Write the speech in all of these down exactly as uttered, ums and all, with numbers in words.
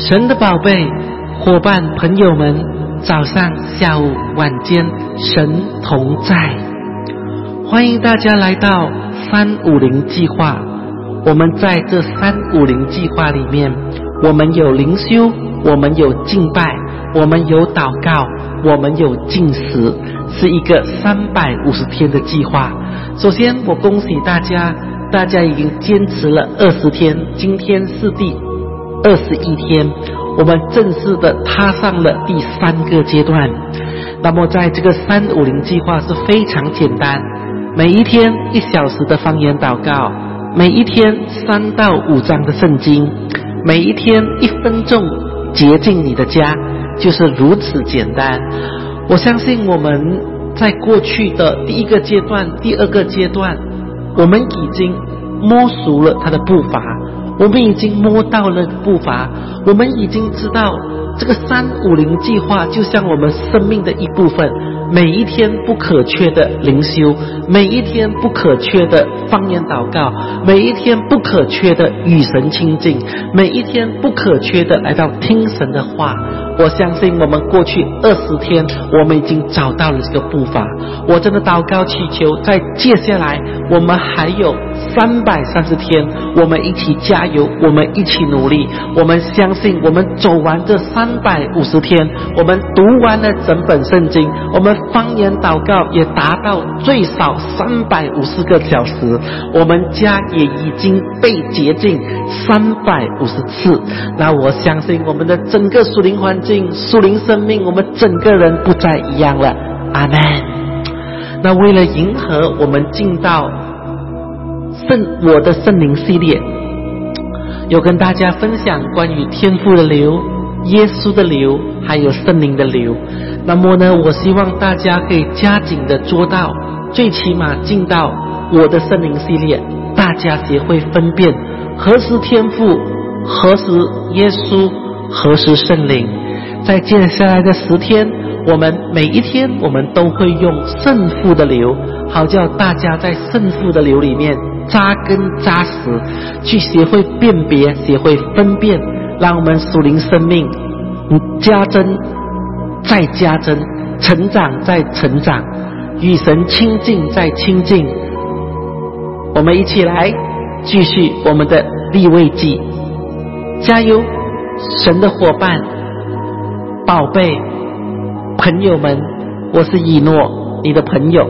神的宝贝伙伴朋友们，早上下午晚间神同在，欢迎大家来到三五零计划。我们在这三五零计划里面，我们有灵修，我们有敬拜，我们有祷告，我们有禁食，是一个三百五十天的计划。首先我恭喜大家，大家已经坚持了二十天，今天是第二十一天，我们正式的踏上了第三个阶段。那么在这个三五零计划是非常简单，每一天一小时的方言祷告，每一天三到五章的圣经，每一天一分钟洁净你的家，就是如此简单。我相信我们在过去的第一个阶段、第二个阶段，我们已经摸熟了他的步伐，我们已经摸到了步伐，我们已经知道这个三五零计划就像我们生命的一部分，每一天不可缺的灵修，每一天不可缺的方言祷告，每一天不可缺的与神亲近，每一天不可缺的来到听神的话。我相信我们过去二十天我们已经找到了这个步伐，我真的祷告祈求在接下来我们还有三百三十天，我们一起加油，我们一起努力，我们相信我们走完这三百五十天，我们读完了整本圣经，我们方言祷告也达到最少三百五十个小时，我们家也已经被洁净三百五十次。那我相信我们的整个属灵环境、属灵生命，我们整个人不再一样了。阿们。那为了迎合我们进到圣我的圣灵系列，有跟大家分享关于天父的流、耶稣的流还有圣灵的流。那么呢，我希望大家可以加紧的做到，最起码进到我的圣灵系列，大家学会分辨何时天父，何时耶稣，何时圣灵。在接下来的十天，我们每一天我们都会用圣父的流，好叫大家在圣父的流里面扎根扎实，去学会辨别，学会分辨，让我们属灵生命加增再加增，成长再成长，与神亲近再亲近。我们一起来继续我们的利未记，加油！神的伙伴宝贝朋友们，我是以诺，你的朋友。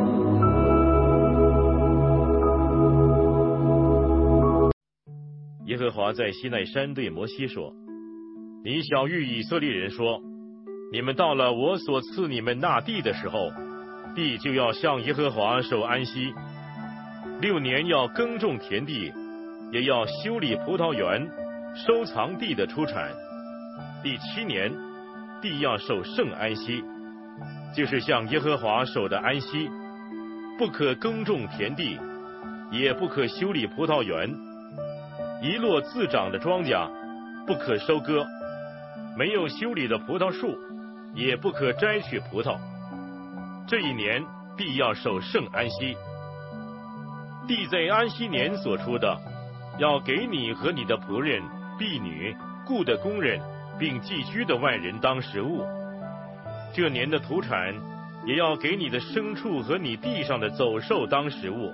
耶和华在西奈山对摩西说：你晓谕以色列人说，你们到了我所赐你们那地的时候，地就要向耶和华守安息，六年要耕种田地，也要修理葡萄园，收藏地的出产。第七年，地要守圣安息，就是向耶和华守的安息，不可耕种田地，也不可修理葡萄园，一落自长的庄稼不可收割，没有修理的葡萄树也不可摘取葡萄。这一年必要守圣安息。地在安息年所出的，要给你和你的仆人、婢女、雇的工人并寄居的外人当食物。这年的土产也要给你的牲畜和你地上的走兽当食物。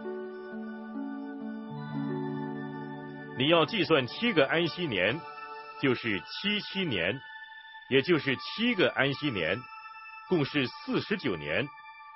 你要计算七个安息年，就是七七年，也就是七个安息年，共是四十九年。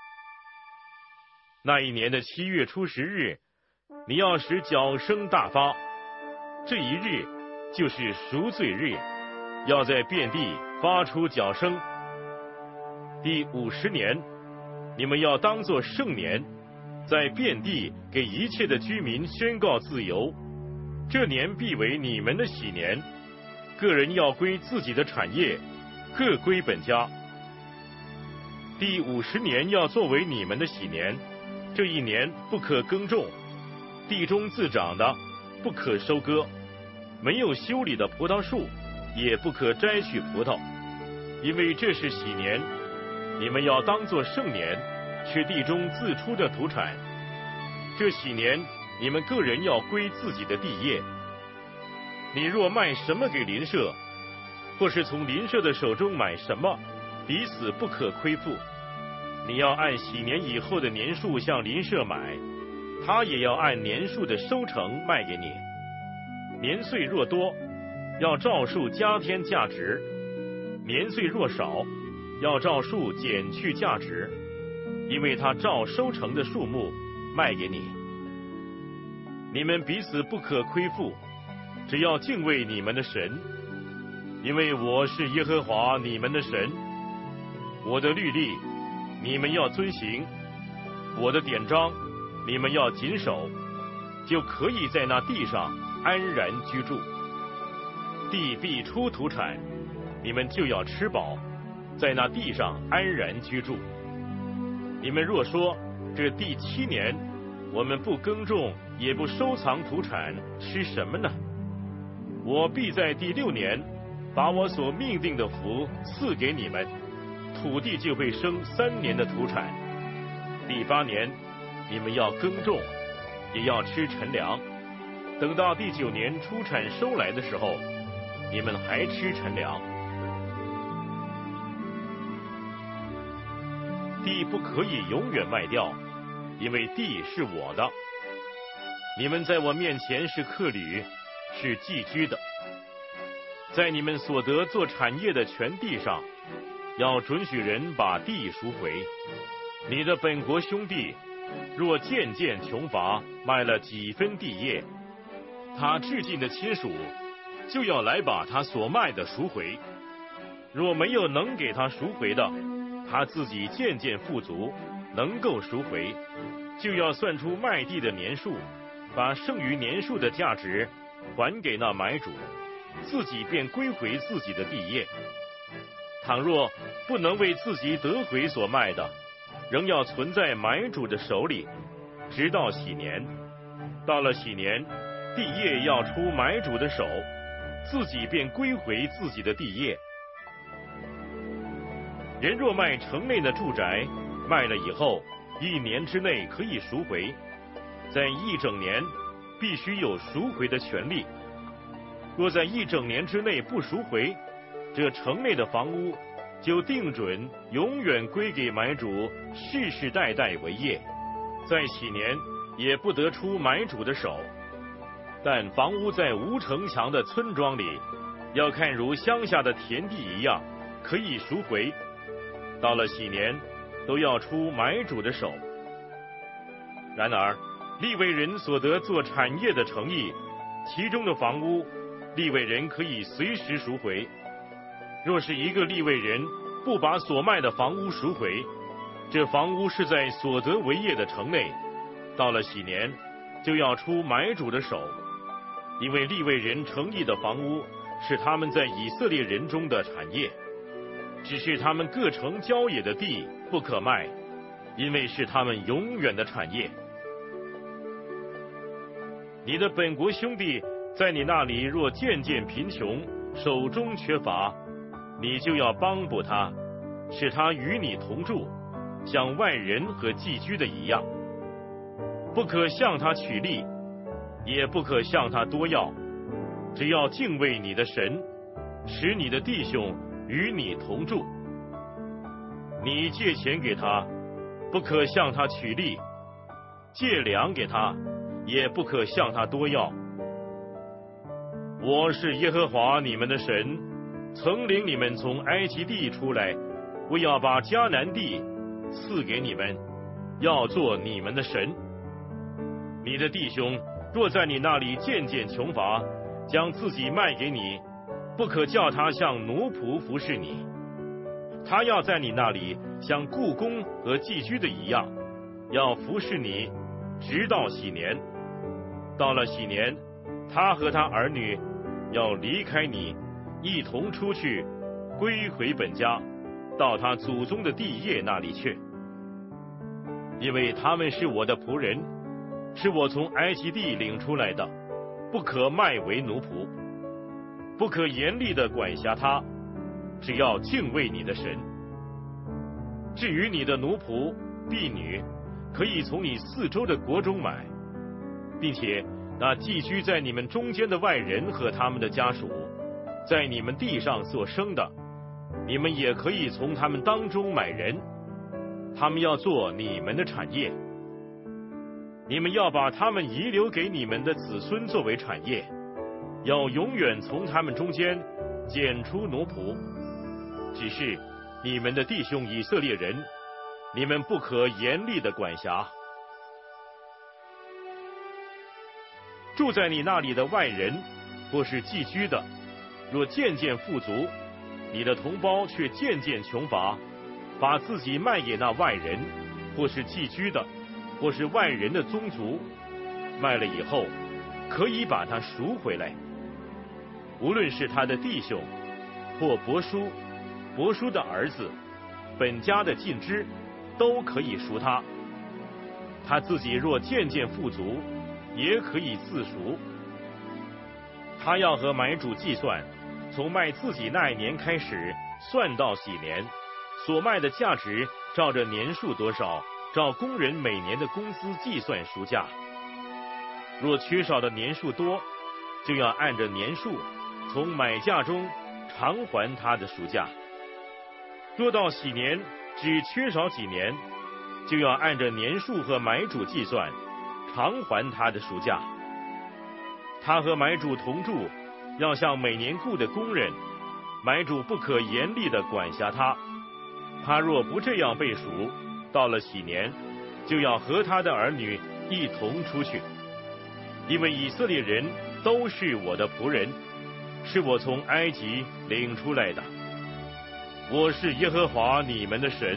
那一年的七月初十日，你要使角声大发，这一日就是赎罪日，要在遍地发出角声。第五十年，你们要当作圣年，在遍地给一切的居民宣告自由。这年必为你们的喜年，个人要归自己的产业，各归本家。第五十年要作为你们的喜年，这一年不可耕种，地中自长的不可收割，没有修理的葡萄树也不可摘取葡萄，因为这是喜年，你们要当作圣年，吃地中自出的土产。这喜年你们个人要归自己的地业。你若卖什么给邻舍， 或是从邻舍的手中买什么，彼此不可亏负。你要按喜年以后的年数向邻舍买，他也要按年数的收成卖给你。年岁若多，要照数加添价值；年岁若少，要照数减去价值，因为他照收成的数目卖给你。你们彼此不可亏负，只要敬畏你们的神，因为我是耶和华你们的神。我的律例你们要遵行，我的典章你们要谨守，就可以在那地上安然居住。地必出土产，你们就要吃饱，在那地上安然居住。你们若说，这第七年我们不耕种也不收藏土产，吃什么呢？我必在第六年把我所命定的福赐给你们，土地就会生三年的土产。第八年你们要耕种，也要吃陈粮，等到第九年出产收来的时候，你们还吃陈粮。地不可以永远卖掉，因为地是我的。你们在我面前是客旅，是寄居的。在你们所得做产业的全地上，要准许人把地赎回。你的本国兄弟若渐渐穷乏，卖了几分地业，他至近的亲属就要来把他所卖的赎回。若没有能给他赎回的，他自己渐渐富足，能够赎回，就要算出卖地的年数，把剩余年数的价值还给那买主，自己便归回自己的地业。倘若不能为自己得回所卖的，仍要存在买主的手里，直到喜年。到了喜年，地业要出买主的手，自己便归回自己的地业。人若卖城内的住宅，卖了以后一年之内可以赎回，在一整年必须有赎回的权利。若在一整年之内不赎回，这城内的房屋就定准永远归给买主，世世代代为业，在喜年也不得出买主的手。但房屋在无城墙的村庄里，要看如乡下的田地一样，可以赎回。到了喜年，都要出买主的手。然而利未人所得做产业的城邑，其中的房屋，利未人可以随时赎回。若是一个利未人不把所卖的房屋赎回，这房屋是在所得为业的城内，到了喜年就要出买主的手。因为利未人城邑的房屋是他们在以色列人中的产业，只是他们各城郊野的地不可卖，因为是他们永远的产业。你的本国兄弟在你那里若渐渐贫穷，手中缺乏，你就要帮补他，使他与你同住，像外人和寄居的一样。不可向他取利，也不可向他多要，只要敬畏你的神，使你的弟兄与你同住。你借钱给他，不可向他取利；借粮给他，也不可向他多要。我是耶和华你们的神，曾领你们从埃及地出来，我要把迦南地赐给你们，要做你们的神。你的弟兄若在你那里渐渐穷乏，将自己卖给你，不可叫他像奴仆服侍你。他要在你那里像雇工和寄居的一样，要服侍你，直到喜年。到了喜年，他和他儿女要离开你，一同出去，归回本家，到他祖宗的地业那里去。因为他们是我的仆人，是我从埃及地领出来的，不可卖为奴仆，不可严厉地管辖他，只要敬畏你的神。至于你的奴仆婢女，可以从你四周的国中买，并且那寄居在你们中间的外人和他们的家属， 在你们地上所生的，你们也可以从他们当中买人，他们要做你们的产业。你们要把他们遗留给你们的子孙作为产业，要永远从他们中间拣出奴仆。只是你们的弟兄以色列人，你们不可严厉的管辖。住在你那里的外人，或是寄居的，若渐渐富足，你的同胞却渐渐穷乏，把自己卖给那外人，或是寄居的，或是外人的宗族，卖了以后，可以把他赎回来。无论是他的弟兄，或伯叔、伯叔的儿子，本家的近支，都可以赎他。他自己若渐渐富足，也可以自赎。他要和买主计算，从卖自己那一年开始，算到喜年，所卖的价值照着年数多少，照工人每年的工资计算赎价。若缺少的年数多，就要按着年数从买价中偿还他的赎价。若到喜年只缺少几年，就要按着年数和买主计算，偿还他的赎价。他和买主同住，要像每年雇的工人，买主不可严厉的管辖他。他若不这样被赎，到了喜年，就要和他的儿女一同出去。因为以色列人都是我的仆人，是我从埃及领出来的。我是耶和华你们的神。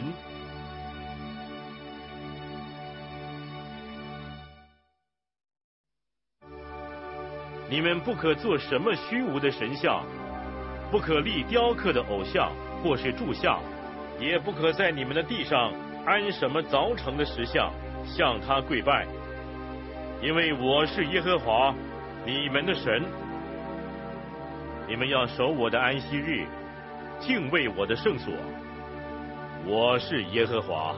你们不可做什么虚无的神像，不可立雕刻的偶像或是柱像，也不可在你们的地上安什么凿成的石像，向他跪拜。因为我是耶和华你们的神。你们要守我的安息日，敬畏我的圣所。我是耶和华。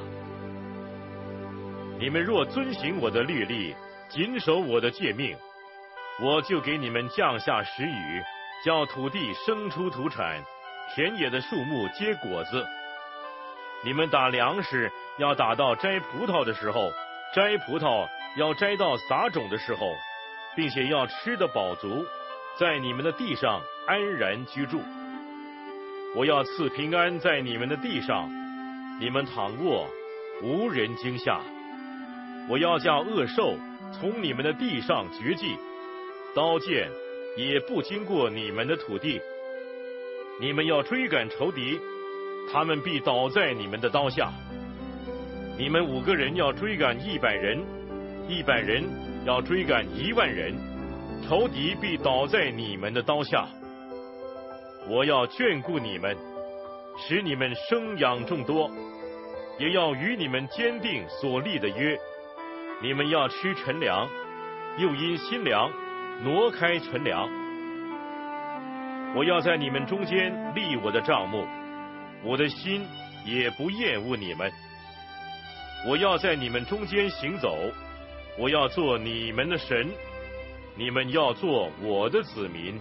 你们若遵行我的律例，谨守我的诫命，我就给你们降下时雨，叫土地生出土产，田野的树木结果子。你们打粮食要打到摘葡萄的时候，摘葡萄要摘到撒种的时候，并且要吃得饱足，在你们的地上安然居住。我要赐平安在你们的地上，你们躺卧无人惊吓。我要叫恶兽从你们的地上绝迹，刀剑也不经过你们的土地。你们要追赶仇敌，他们必倒在你们的刀下。你们五个人要追赶一百人，一百人要追赶一万人，仇敌必倒在你们的刀下。我要眷顾你们，使你们生养众多，也要与你们坚定所立的约。你们要吃陈粮，又因新粮挪开陈粮。我要在你们中间立我的帐幕，我的心也不厌恶你们。我要在你们中间行走，我要做你们的神，你们要做我的子民。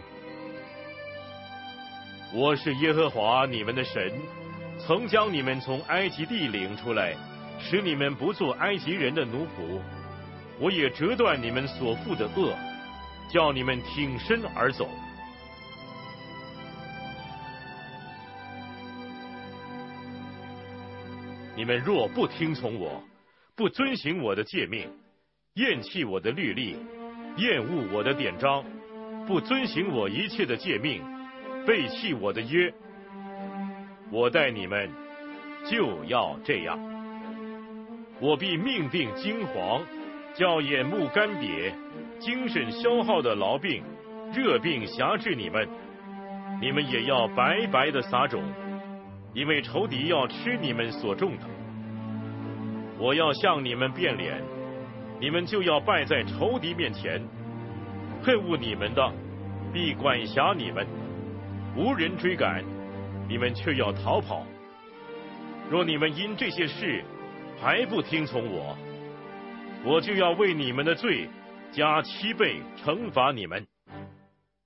我是耶和华你们的神，曾将你们从埃及地领出来，使你们不做埃及人的奴仆。我也折断你们所负的恶，叫你们挺身而走。你们若不听从我，不遵行我的诫命，厌弃我的律例，厌恶我的典章，不遵行我一切的诫命，背弃我的约，我待你们就要这样。我必命定惊惶，叫眼目干瘪，精神消耗的痨病、热病辖制你们。你们也要白白的撒种，因为仇敌要吃你们所种的。我要向你们变脸，你们就要败在仇敌面前。恨恶你们的必管辖你们，无人追赶，你们却要逃跑。若你们因这些事还不听从我，我就要为你们的罪加七倍惩罚你们。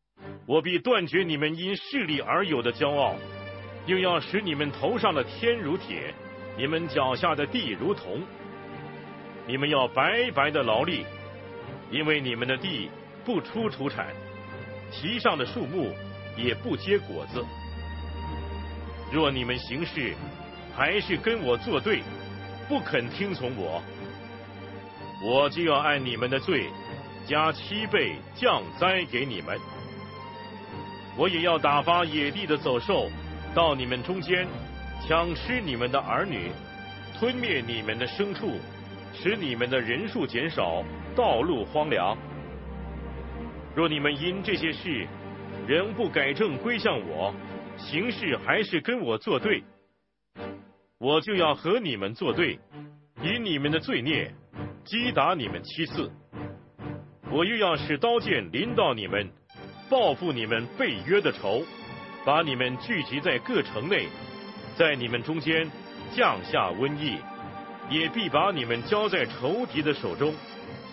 我必断绝你们因势力而有的骄傲，又要使你们头上的天如铁，你们脚下的地如铜。你们要白白的劳力，因为你们的地不出土产，其上的树木也不结果子。若你们行事还是跟我作对，不肯听从我，我就要按你们的罪加七倍降灾给你们。我也要打发野地的走兽到你们中间，抢吃你们的儿女，吞灭你们的牲畜，使你们的人数减少，道路荒凉。若你们因这些事仍不改正归向我，行事还是跟我作对，我就要和你们作对，以你们的罪孽击打你们七次。我又要使刀剑临到你们，报复你们背约的仇，把你们聚集在各城内，在你们中间降下瘟疫，也必把你们交在仇敌的手中。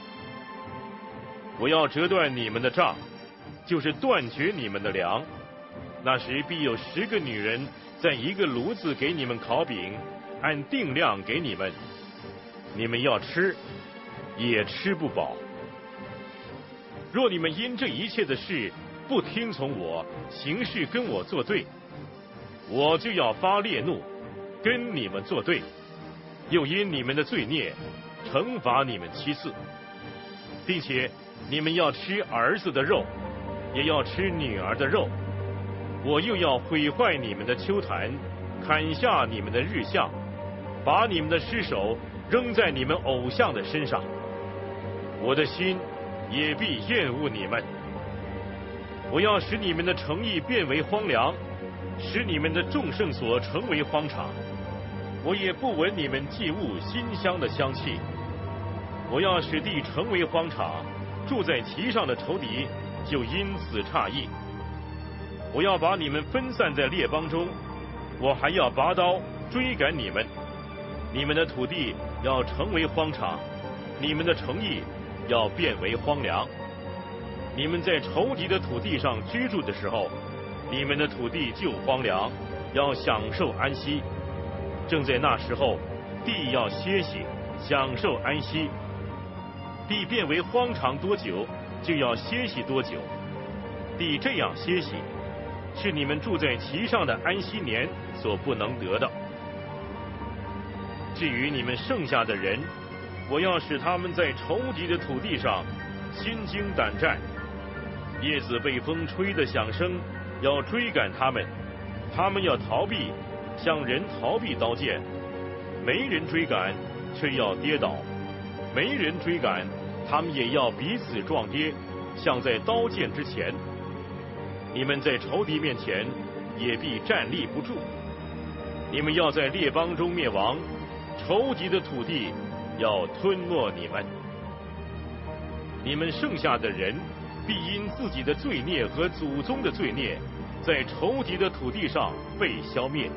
我要折断你们的杖，就是断绝你们的粮。那时必有十个女人在一个炉子给你们烤饼，按定量给你们，你们要吃，也吃不饱。若你们因这一切的事不听从我，行事跟我作对，我就要发烈怒，跟你们作对，又因你们的罪孽惩罚你们七次，并且你们要吃儿子的肉，也要吃女儿的肉。我又要毁坏你们的丘坛，砍下你们的日像，把你们的尸首扔在你们偶像的身上。我的心也必厌恶你们。我要使你们的诚意变为荒凉，使你们的众圣所成为荒场。我也不闻你们祭物馨香的香气。我要使地成为荒场，住在其上的仇敌就因此诧异。我要把你们分散在列邦中，我还要拔刀追赶你们。你们的土地要成为荒场，你们的城邑要变为荒凉。你们在仇敌的土地上居住的时候，你们的土地就荒凉，要享受安息。正在那时候，地要歇息，享受安息。地变为荒场多久，就要歇息多久。地这样歇息，是你们住在其上的安息年所不能得的。至于你们剩下的人，我要使他们在仇敌的土地上心惊胆战，叶子被风吹的响声要追赶他们，他们要逃避，像人逃避刀剑。没人追赶，却要跌倒；没人追赶，他们也要彼此撞跌，像在刀剑之前。你们在仇敌面前也必站立不住。你们要在列邦中灭亡，仇敌的土地要吞没你们。你们剩下的人必因自己的罪孽和祖宗的罪孽，在仇敌的土地上被消灭。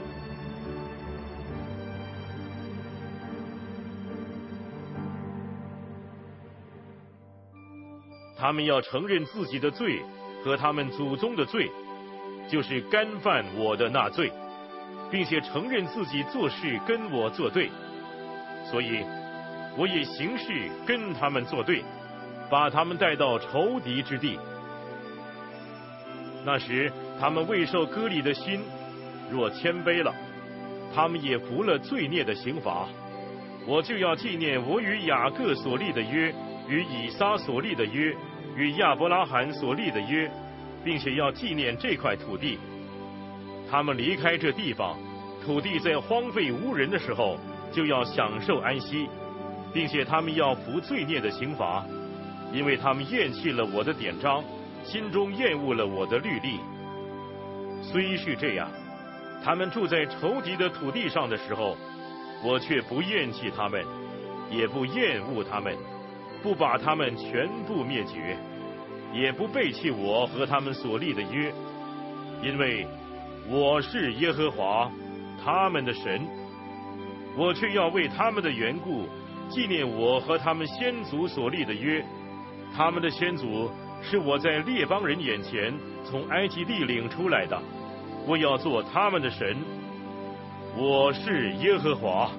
他们要承认自己的罪和他们祖宗的罪，就是干犯我的那罪，并且承认自己做事跟我作对，所以我也行事跟他们作对，把他们带到仇敌之地。那时他们未受割礼的心若谦卑了，他们也服了罪孽的刑罚，我就要纪念我与雅各所立的约，与以撒所立的约，与亚伯拉罕所立的约，并且要纪念这块土地。他们离开这地方，土地在荒废无人的时候，就要享受安息，并且他们要服罪孽的刑罚，因为他们厌弃了我的典章，心中厌恶了我的律例。虽是这样，他们住在仇敌的土地上的时候，我却不厌弃他们，也不厌恶他们，不把他们全部灭绝，也不背弃我和他们所立的约，因为我是耶和华他们的神。我却要为他们的缘故纪念我和他们先祖所立的约，他们的先祖是我在列邦人眼前从埃及地领出来的，我要做他们的神。我是耶和华。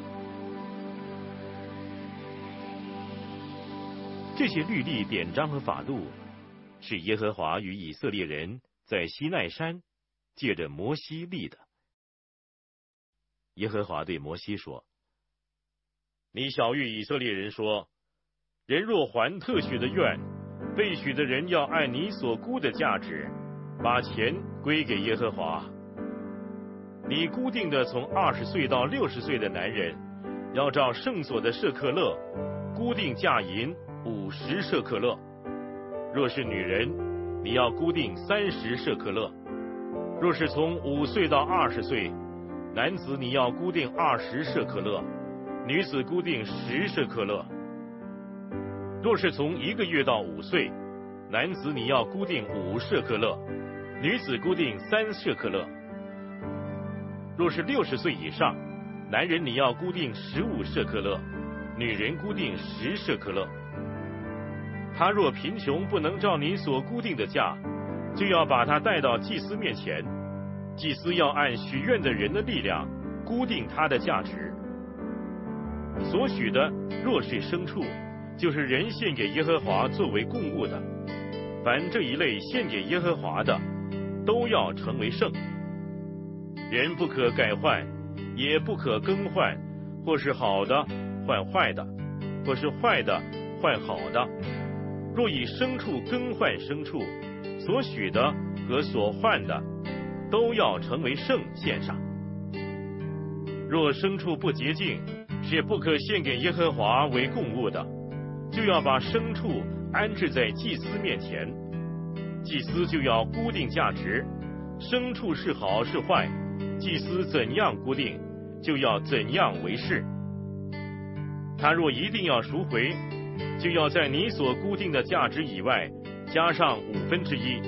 这些律例、典章和法度，是耶和华与以色列人在西奈山借着摩西立的。耶和华对摩西说：你晓谕以色列人说，人若还特许的愿，被许的人要按你所估的价值，把钱归给耶和华。你固定的从二十岁到六十岁的男人，要照圣所的舍克勒，固定价银五十舍克勒；若是女人，你要固定三十舍克勒；若是从五岁到二十岁，男子你要固定二十舍克勒，女子固定十舍克勒；若是从一个月到五岁，男子你要固定五舍克勒，女子固定三舍克勒；若是六十岁以上，男人你要固定十五舍克勒，女人固定十舍克勒。他若贫穷不能照你所固定的价，就要把他带到祭司面前，祭司要按许愿的人的力量固定他的价值。所许的若是牲畜，就是人献给耶和华作为供物的，凡这一类献给耶和华的，都要成为圣。人不可改换，也不可更换，或是好的换坏的，或是坏的换好的。若以牲畜更换牲畜，所许的和所换的，都要成为圣献上。若牲畜不洁净，是不可献给耶和华为供物的，就要把牲畜安置在祭司面前，祭司就要固定价值，牲畜是好是坏，祭司怎样固定，就要怎样为是。他若一定要赎回，就要在你所固定的价值以外加上五分之一。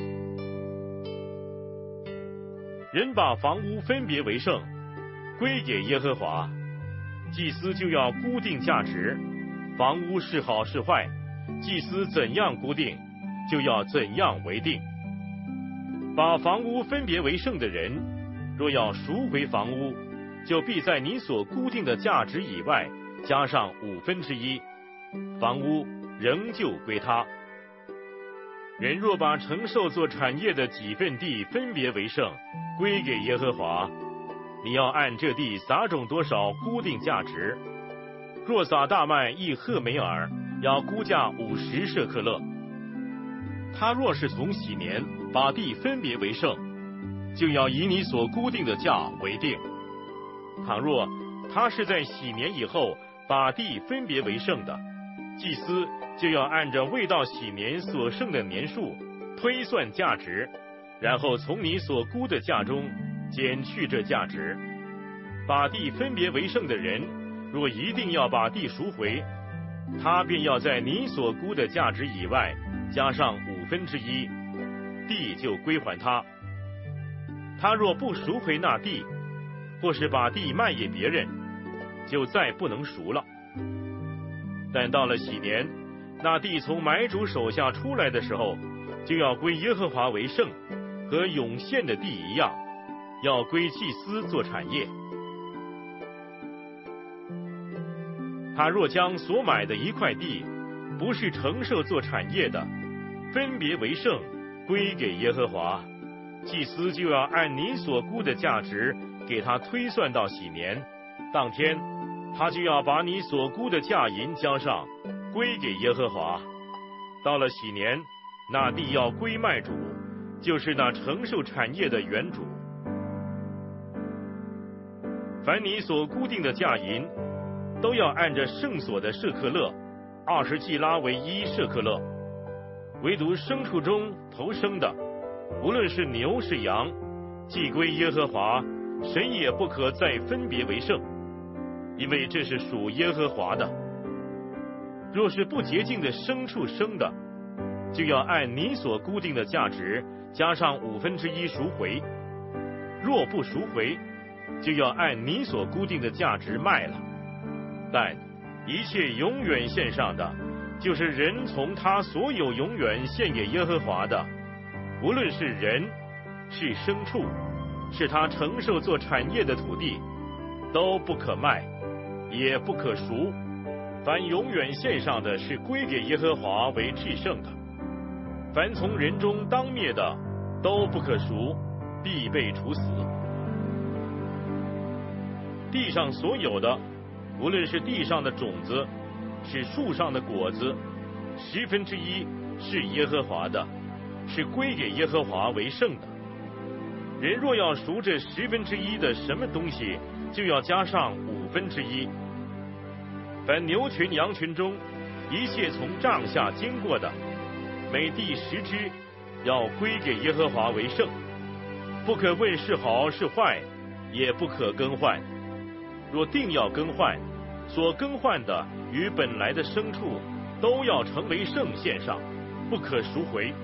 人把房屋分别为圣，归给耶和华，祭司就要固定价值，房屋是好是坏，祭司怎样固定，就要怎样为定。把房屋分别为圣的人，若要赎回房屋，就必在你所固定的价值以外加上五分之一，房屋仍旧归他。人若把承受做产业的几份地分别为圣，归给耶和华，你要按这地撒种多少固定价值。若撒大麦一赫梅尔，要估价五十舍克勒。他若是从喜年把地分别为圣，就要以你所固定的价为定。倘若他是在喜年以后把地分别为圣的，祭司就要按着未到喜年所剩的年数推算价值，然后从你所估的价中减去这价值。把地分别为圣的人，若一定要把地赎回，他便要在你所估的价值以外加上五分之一，地就归还他。他若不赎回那地，或是把地卖给别人，就再不能赎了。但到了喜年，那地从买主手下出来的时候，就要归耶和华为圣，和永现的地一样，要归祭司做产业。他若将所买的一块地，不是承受做产业的，分别为圣，归给耶和华，祭司就要按你所估的价值给他推算到喜年，当天他就要把你所估的价银交上，归给耶和华。到了喜年，那地要归卖主，就是那承受产业的原主。凡你所固定的价银，都要按着圣所的舍克勒，二十季拉为一舍克勒。唯独牲畜中头生的，无论是牛是羊，既归耶和华，神也不可再分别为圣，因为这是属耶和华的。若是不洁净的牲畜生的，就要按你所固定的价值加上五分之一赎回；若不赎回，就要按你所固定的价值卖了。但一切永远献上的， 就是人从他所有永远献给耶和华的，无论是人，是牲畜，是他承受做产业的土地，都不可卖，也不可赎。凡永远献上的，是归给耶和华为至圣的。凡从人中当灭的，都不可赎，必被处死。地上所有的，无论是地上的种子，是树上的果子，十分之一是耶和华的，是归给耶和华为圣的。人若要赎这十分之一的什么东西，就要加上五分之一。凡牛群羊群中一切从帐下经过的，每第十只要归给耶和华为圣，不可问是好是坏，也不可更换。若定要更换，所更换的与本来的牲畜都要成为圣献上，不可赎回。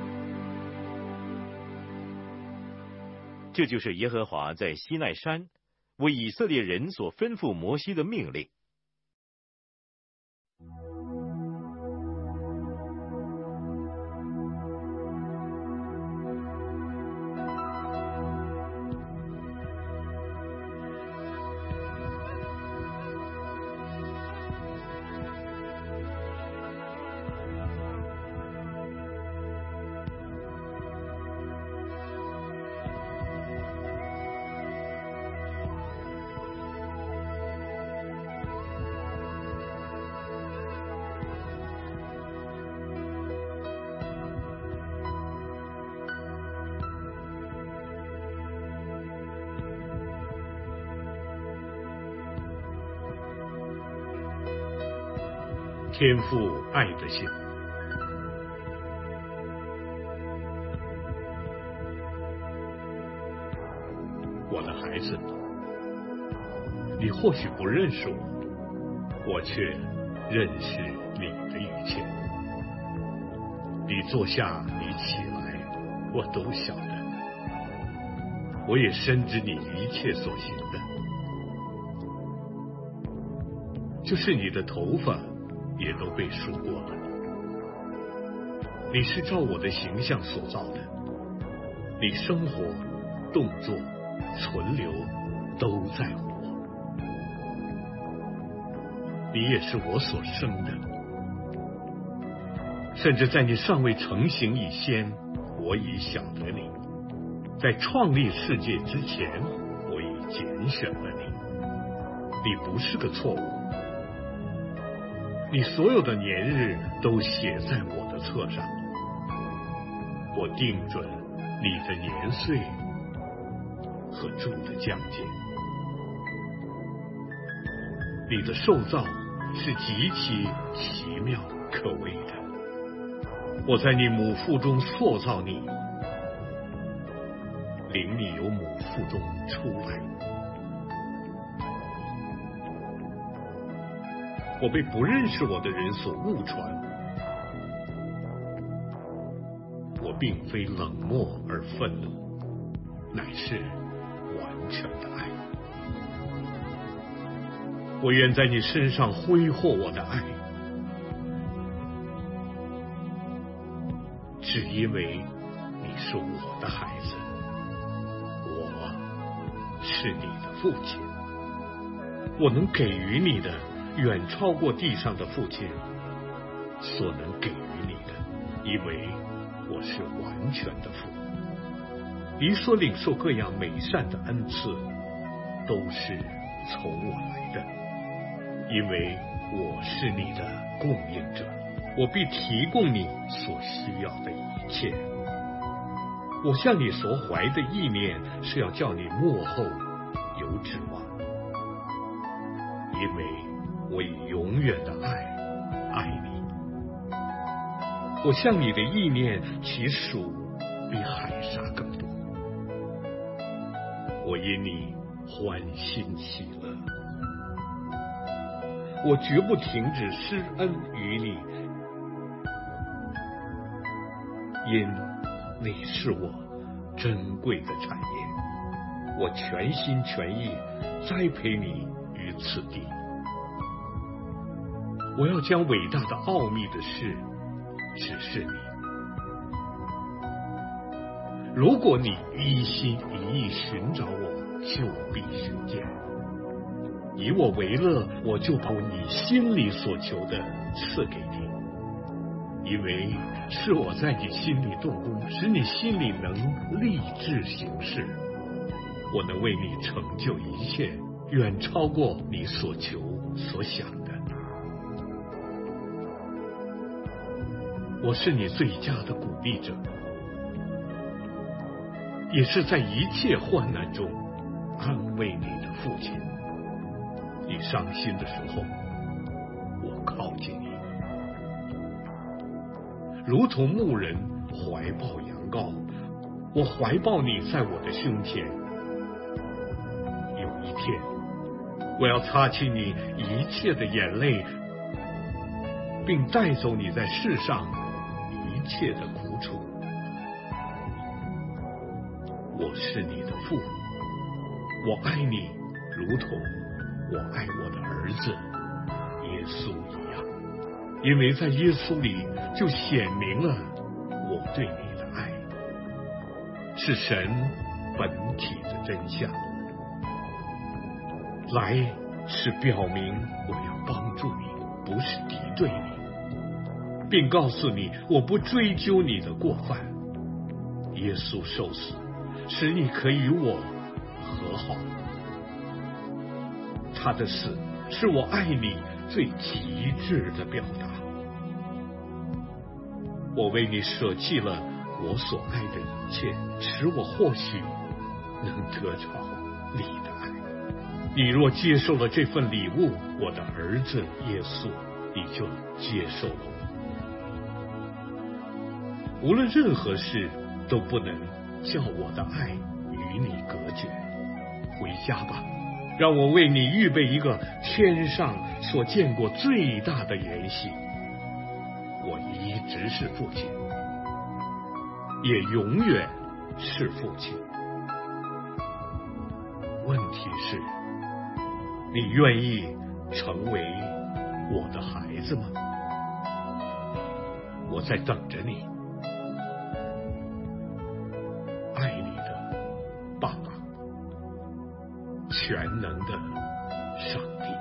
这就是耶和华在西奈山为以色列人所吩咐摩西的命令。 天父爱的心。我的孩子，你或许不认识我，我却认识你的一切。你坐下，你起来，我都晓得。我也深知你一切所行的，就是你的头发也都被梳过了。你是照我的形象所造的，你生活、动作、存留都在我。你也是我所生的，甚至在你尚未成形以先，我已晓得你。在创立世界之前，我已拣选了你。你不是个错误，你所有的年日都写在我的册上。我定准你的年岁和住的疆界。你的受造是极其奇妙可畏的。我在你母腹中塑造你，领你由母腹中出来。我被不认识我的人所误传，我并非冷漠而愤怒，乃是完全的爱。我愿在你身上挥霍我的爱，只因为你是我的孩子，我是你的父亲。我能给予你的远超过地上的父亲所能给予你的，因为我是完全的父。你所领受各样美善的恩赐，都是从我来的，因为我是你的供应者，我必提供你所需要的一切。我向你所怀的意念，是要叫你末后有指望，因为我以永远的爱爱你。我向你的意念，其数比海沙更多。我因你欢欣喜乐，我绝不停止施恩于你，因你是我珍贵的产业。我全心全意栽培你于此地。 我要将伟大的奥秘的事指示你。如果你一心一意寻找我，就必寻见。以我为乐，我就把你心里所求的赐给你，因为是我在你心里动工，使你心里能立志行事。我能为你成就一切，远超过你所求所想的。我是你最佳的鼓励者，也是在一切患难中安慰你的父亲。你伤心的时候，我靠近你，如同牧人怀抱羊羔，我怀抱你在我的胸前。有一天，我要擦去你一切的眼泪，并带走你在世上一切的苦楚。我是你的父，我爱你，如同我爱我的儿子耶稣一样，因为在耶稣里就显明了我对你的爱，是神本体的真相。来是表明我要帮助你，不是敌对你，并告诉你我不追究你的过犯。耶稣受死，使你可以与我和好。他的死是我爱你最极致的表达。我为你舍弃了我所爱的一切，使我或许能得着你的爱。你若接受了这份礼物，我的儿子耶稣，你就接受了我。无论任何事都不能叫我的爱与你隔绝。回家吧，让我为你预备一个天上所见过最大的筵席。我一直是父亲，也永远是父亲。问题是，你愿意成为我的孩子吗？我在等着你。爱你的爸爸，全能的上帝。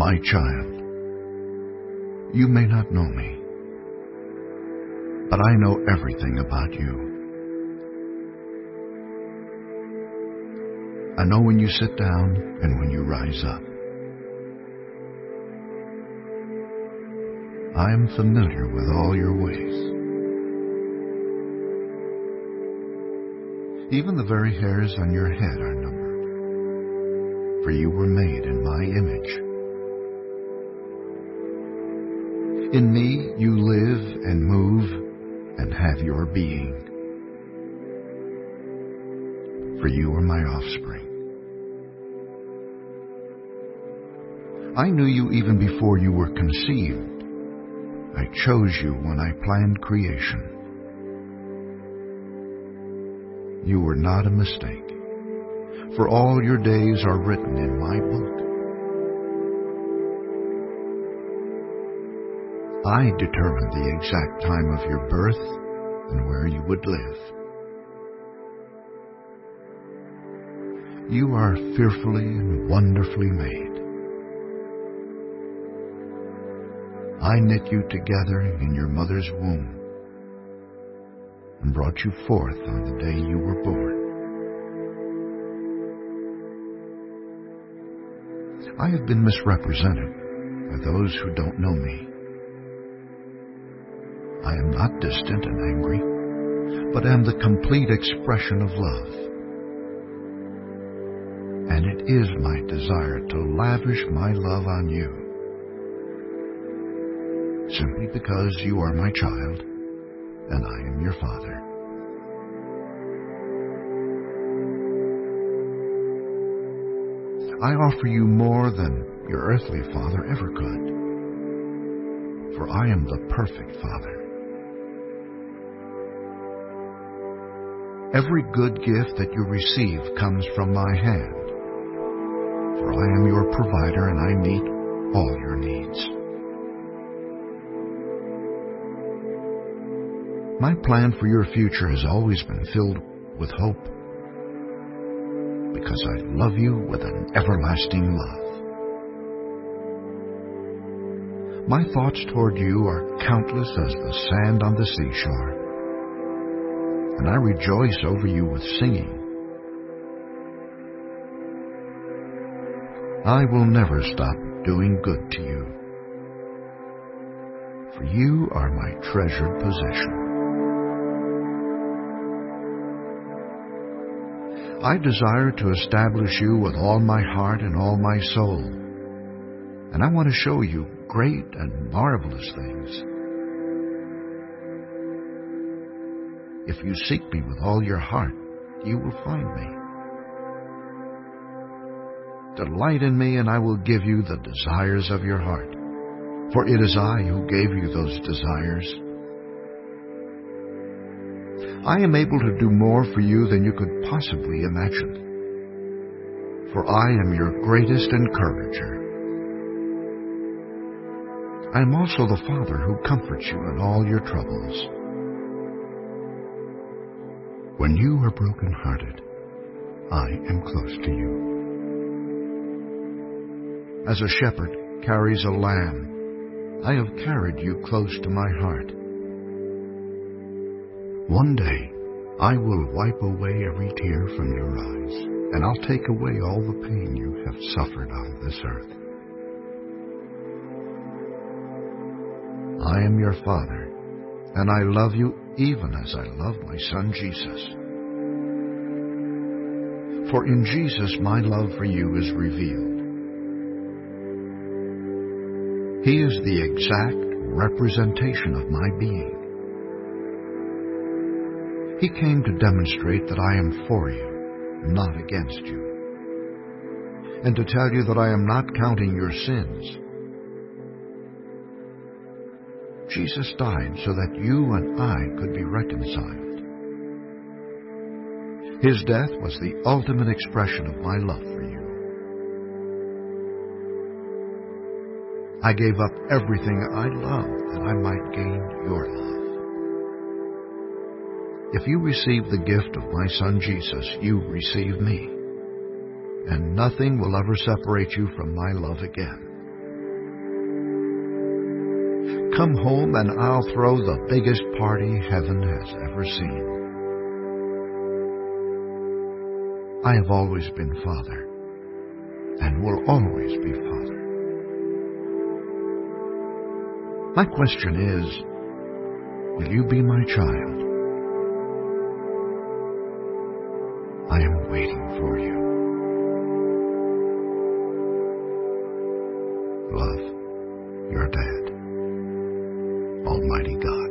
My child, you may not know me, but I know everything about you. I know when you sit down and when you rise up. I am familiar with all your ways. Even the very hairs on your head are numbered, for you were made in my image. In me you live and move and have your being, for you are my offspring. I knew you even before you were conceived. I chose you when I planned creation. You were not a mistake, for all your days are written in my book. I determined the exact time of your birth and where you would live. You are fearfully and wonderfully made. I knit you together in your mother's womb and brought you forth on the day you were born. I have been misrepresented by those who don't know me. I am not distant and angry, but am the complete expression of love. And it is my desire to lavish my love on you, simply because you are my child and I am your father. I offer you more than your earthly father ever could, for I am the perfect father. Every good gift that you receive comes from my hand, for I am your provider and I meet all your needs. My plan for your future has always been filled with hope, because I love you with an everlasting love. My thoughts toward you are countless as the sand on the seashore, and I rejoice over you with singing. I will never stop doing good to you, for you are my treasured possession. I desire to establish you with all my heart and all my soul, and I want to show you great and marvelous things. If you seek me with all your heart, you will find me. Delight in me, and I will give you the desires of your heart, for it is I who gave you those desires. I am able to do more for you than you could possibly imagine, for I am your greatest encourager. I am also the Father who comforts you in all your troubles. When you are broken-hearted, I am close to you. As a shepherd carries a lamb, I have carried you close to my heart. One day, I will wipe away every tear from your eyes, and I'll take away all the pain you have suffered on this earth. I am your Father, and I love you even as I love my Son Jesus. For in Jesus my love for you is revealed. He is the exact representation of my being. He came to demonstrate that I am for you, not against you, and to tell you that I am not counting your sins. Jesus died so that you and I could be reconciled. His death was the ultimate expression of my love for you. I gave up everything I loved that I might gain your love. If you receive the gift of my Son Jesus, you receive me, and nothing will ever separate you from my love again. come home and I'll throw the biggest party heaven has ever seen. I have always been Father, and will always be Father. My question is, will you be my child? I am waiting for you. Love, your dad, Almighty God.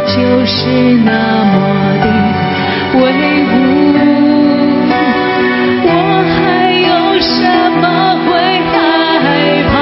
就是那么的威武，我还有什么会害怕？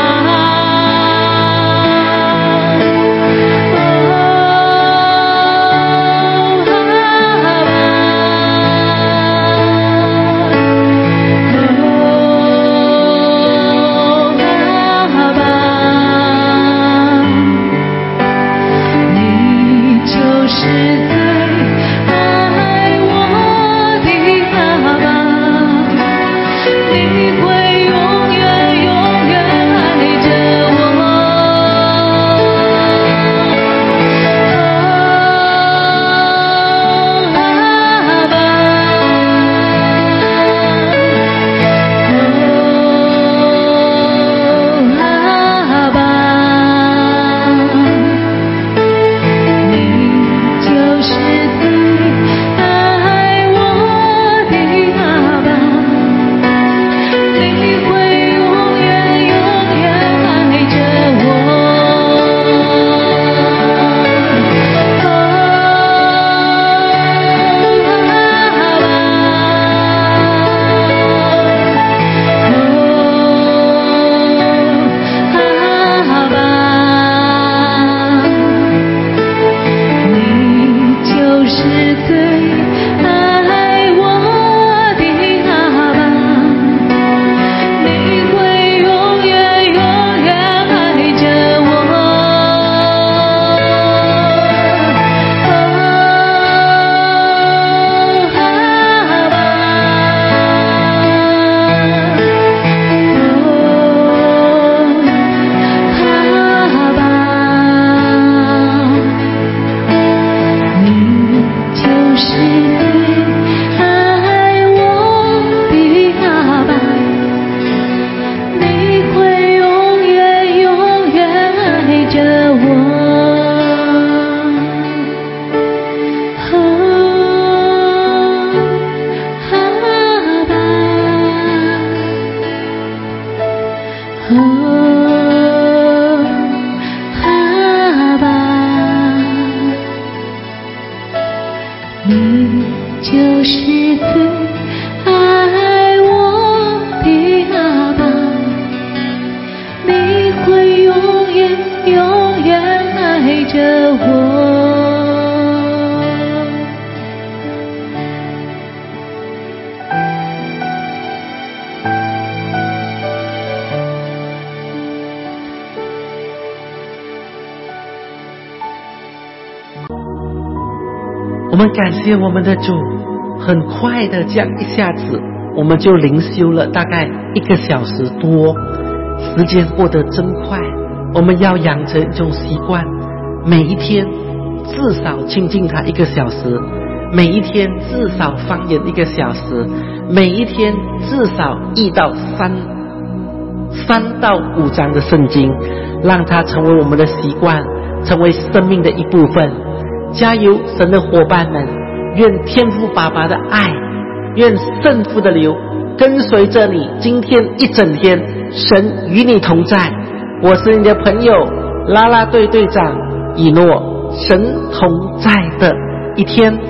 我们感谢我们的主，很快的这样一下子我们就灵修了大概一个小时多，时间过得真快。我们要养成一种习惯，每一天至少亲近他一个小时，每一天至少方言一个小时，每一天至少一到三三到五章的圣经，让它成为我们的习惯，成为生命的一部分。加油，神的伙伴们，愿天父爸爸的爱，愿圣父的流跟随着你今天一整天，神与你同在。我是你的朋友啦啦队队长以诺，神同在的一天。